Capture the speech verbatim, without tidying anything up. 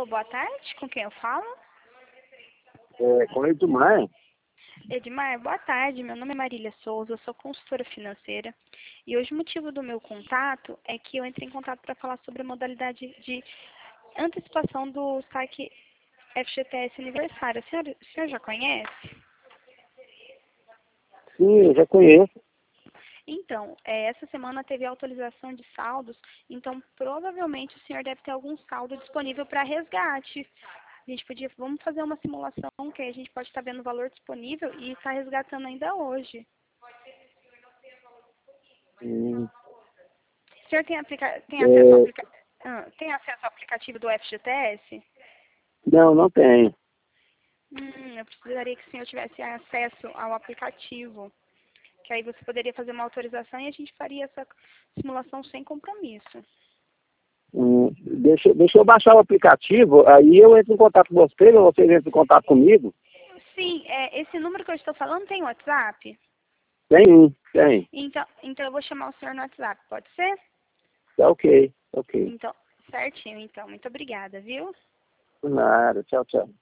Alô, boa tarde, com quem eu falo? É, com Edmar. Edmar, boa tarde, meu nome é Marília Souza, eu sou consultora financeira e hoje o motivo do meu contato é que eu entrei em contato para falar sobre a modalidade de antecipação do saque F G T S aniversário. O senhor, o senhor já conhece? Sim, eu já conheço. Então, é, essa semana teve atualização de saldos, então provavelmente o senhor deve ter algum saldo disponível para resgate. A gente podia, vamos fazer uma simulação que a gente pode estar vendo o valor disponível e estar resgatando ainda hoje. Hum, O senhor tem, aplica tem, acesso, ao é, aplica ah, tem acesso ao aplicativo do F G T S? não, não tem. Hum, eu precisaria que o senhor tivesse acesso ao aplicativo, que aí você poderia fazer uma autorização e a gente faria essa simulação sem compromisso. Hum, deixa, deixa eu baixar o aplicativo, aí eu entro em contato com você, ou vocês entram em contato comigo. Sim, é, esse número que eu estou falando tem WhatsApp? Tem, tem. Então, então eu vou chamar o senhor no WhatsApp, pode ser? Tá ok, tá ok. Então, certinho, então. Muito obrigada, viu? Nada, tchau, tchau.